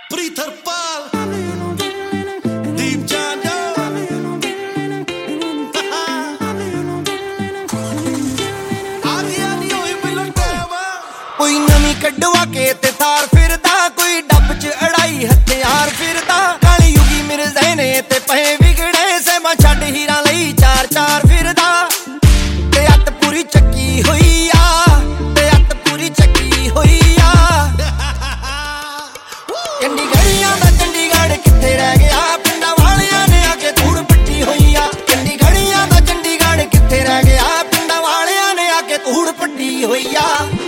ਪ੍ਰੀਤਰਪਾਲ ਦੀਪ ਜਾਂਜੋ ਆ ਗਿਆ ਨੀ ਹੋਈ ਮਿਲਟਾਵਾ ਕੋਈ ਨਵੀਂ ਕਢਵਾ ਕੇ ਤੇ ਥਾਰ ਫਿਰਦਾ ਕੋਈ ਡੱਬ ਚ ਅੜਾਈ ਹਥਿਆਰ ਫਿਰਦਾ ਕਾਲੀ ਯੁਗੀ ਮਿਰਜ਼ੇ ਨੇ ਤੇ ਪਏ ਵਿਗੜੇ ਸਹਿਮਾ ਛੱਡ ਹੀਰਾਂ ਲਈ ਚਾਰ ਚਾਰ ਫਿਰਦਾ ਤੇ ਅੱਤ ਪੂਰੀ ਚੱਕੀ ਹੋਈ ਆ ਤੇ ਅੱਤ ਪੂਰੀ ਚੱਕੀ ਹੋਈ ਆ ਚੰਡੀਗੜ੍ਹੀਆਂ ਦਾ ਚੰਡੀਗੜ੍ਹ ਕਿੱਥੇ ਰਹਿ ਗਿਆ ਪਿੰਡਾਂ ਵਾਲਿਆਂ ਨੇ ਆ ਕੇ ਧੂੜ ਪੱਟੀ ਹੋਈ ਆ ਚੰਡੀਗੜ੍ਹੀਆਂ ਦਾ ਚੰਡੀਗੜ੍ਹ ਕਿੱਥੇ ਰਹਿ ਗਿਆ ਪਿੰਡਾਂ ਵਾਲਿਆਂ ਨੇ ਆ ਕੇ ਧੂੜ ਪੱਟੀ ਹੋਈ ਆ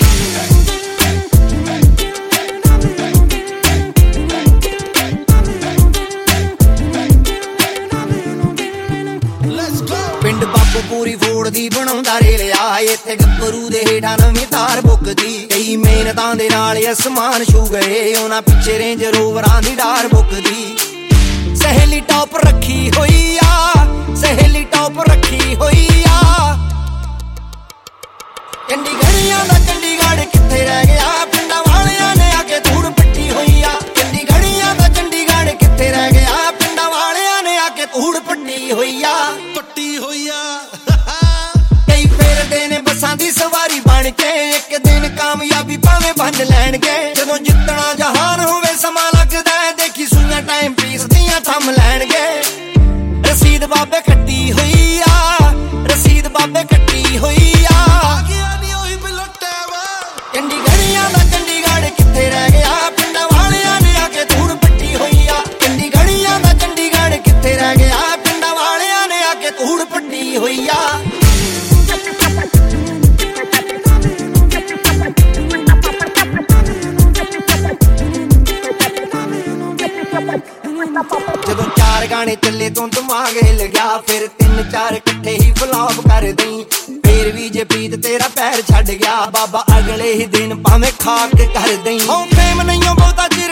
ਪਿੰਡ ਬਾਪੂਪੂਰੀ ਫੋੜ ਦੀ ਬਣਾਉਂਦਾ ਰੇਲਿਆ ਇੱਥੇ ਗੱਭਰੂ ਦੇ ਹੇਠਾਂ ਨਵੀਂ ਤਾਰ ਬੁੱਕਦੀ ਕਈ ਮਿਹਨਤਾਂ ਦੇ ਨਾਲ ਅਸਮਾਨ ਛੂ ਗਏ ਉਹਨਾਂ ਪਿੱਛੇ ਰੇਂਜ ਰੋਵਰਾਂ ਦੀ ਡਾਰ ਬੁੱਕਦੀ ਸਹੇਲੀ ਟੌਪ ਰੱਖੀ ਹੋਈ ਆ ਸਹੇਲੀ ਟੌਪ ਰੱਖੀ ਹੋਈ ਆ ਚੰਡੀਗੜ੍ਹੀਆਂ ਦਾ ਚੰਡੀਗੜ੍ਹ ਕਿੱਥੇ ਰਹਿ ਗਿਆ ਪਿੰਡਾਂ ਵਾਲਿਆਂ ਨੇ ਆ ਕੇ ਧੂੜ ਪੱਟੀ ਹੋਈ ਆ ਚੰਡੀਗੜ੍ਹੀਆਂ ਦਾ ਚੰਡੀਗੜ੍ਹ ਕਿੱਥੇ ਰਹਿ ਗਿਆ ਪਿੰਡਾਂ ਵਾਲਿਆਂ ਨੇ ਆ ਕੇ ਧੂੜ ਪੱਟੀ ਹੋਈ ਆ ਪੱਟੀ ਹੋਈ ਆ ਕਈ ਫੇਰਦੇ ਨੇ ਬੱਸਾਂ ਦੀ ਸਵਾਰੀ ਬਣ ਕੇ ਇੱਕ ਦਿਨ ਕਾਮਯਾਬੀ ਭਾਵੇਂ ਵੰਡ ਲੈਣਗੇ ਜਦੋਂ ਜਿੱਤਣਾ ਜਹਾਨ ਹੋਵੇ ਸਮਾਂ ਲੱਗਦਾ ਦੇਖੀ ਸੂਈਆਂ ਟਾਈਮ ਪੀਸ ਦੀਆਂ ਥੰਮ ਲੈਣਗੇ ਰਸੀਦ ਬਾਬੇ ਕੱਟੀ ਹੋਈ ਆ ਰਸੀਦ ਬਾਬੇ ਕੱਟੀ ਹੋਈ ਆ ਗਿਆ ਨੀ ਹੋਈ ਮਿਲਟਾਵਾ ਚੰਡੀਗੜ੍ਹੀਆਂ ਦਾ ਚੰਡੀਗੜ੍ਹ ਕਿੱਥੇ ਰਹਿ ਗਿਆ ਪਿੰਡਾਂ ਵਾਲਿਆਂ ਨੇ ਆ ਕੇ ਧੂੜ ਪੱਟੀ ਹੋਈ ਆ ਚੰਡੀਗੜ੍ਹੀਆਂ ਦਾ ਚੰਡੀਗੜ੍ਹ ਕਿੱਥੇ ਰਹਿ ਗਿਆ ਪਿੰਡਾਂ ਵਾਲਿਆਂ ਨੇ ਆ ਕੇ ਧੂੜ ਪੱਟੀ ਹੋਈ ਆ ਜਦੋਂ ਚਾਰ ਗਾਣੇ ਚੱਲੇ ਤੋਂ ਦਿਮਾਗ ਹਿੱਲ ਗਿਆ ਫਿਰ ਤਿੰਨ ਚਾਰ ਇਕੱਠੇ ਹੀ ਫਲॉप ਕਰ ਦਈ ਫੇਰ ਵੀ ਜੇ ਪ੍ਰੀਤ ਤੇਰਾ ਪੈਰ ਛੱਡ ਗਿਆ ਬਾਬਾ ਅਗਲੇ ਹੀ ਦਿਨ ਭਾਵੇਂ ਖਾਕ ਕਰ ਦਈ ਹੋ ਫੇਮ ਨਹੀਂਓ ਬਹੁਤਾ ਚਿਰ